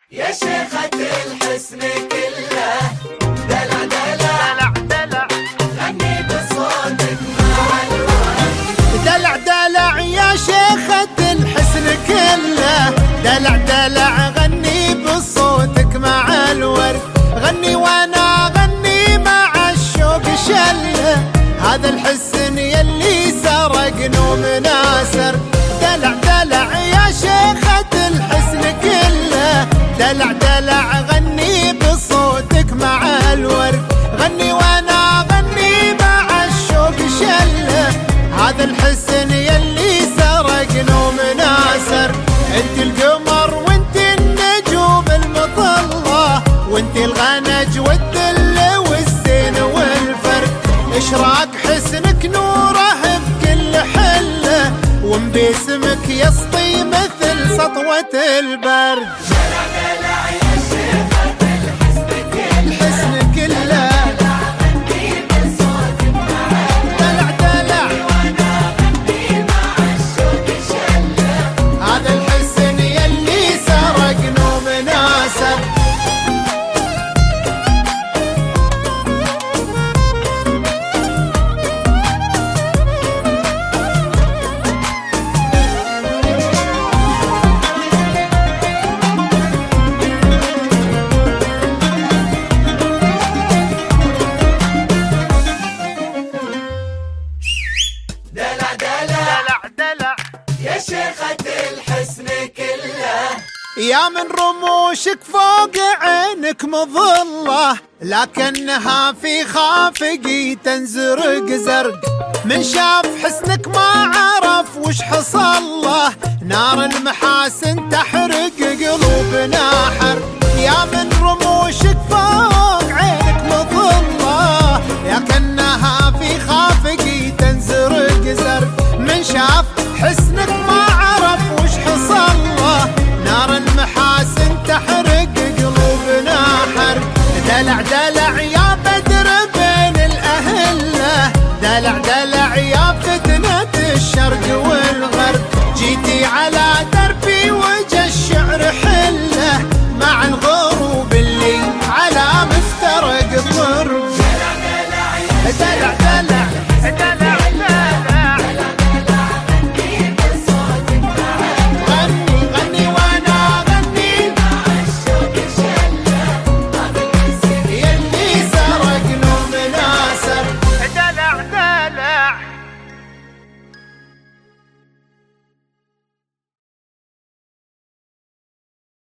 يا شيخة الحسن كله دلع دلع دلع غني بصوتك مع الورد. دلع دلع يا شيخة الحسن كله دلع دلع غني بصوتك مع الورد. غني وانا غني مع الشوق شله هذا الحسن يلي سرق نومنا سر. دلع دلع يا شيخة الحسن كله دلع دلع غني بصوتك مع الورد. غني وانا غني مع الشوق شله هذا الحسن يلي سرق نومنا سر. انت القمر وانت النجوم المطلة وانت الغنج والدل والزين والفرد. اشراق حسنك نوره بكل حله ومن باسمك يسطي مثل سطوة البرد. دلع دلع يا شيخة الحسن كله غني بصوتك مع الورد. دلع دلع وانا غني مع الشوق شله هذا الحسن يلي سرق نومنا سر. دلع دلع دلع يا شيخة الحسن كله. يا من رموشك فوق عينك مظلة لكنها في خافقي تنزرق زرق. من شاف حسنك ما عرف وش حصل له نار المحاسن تحرق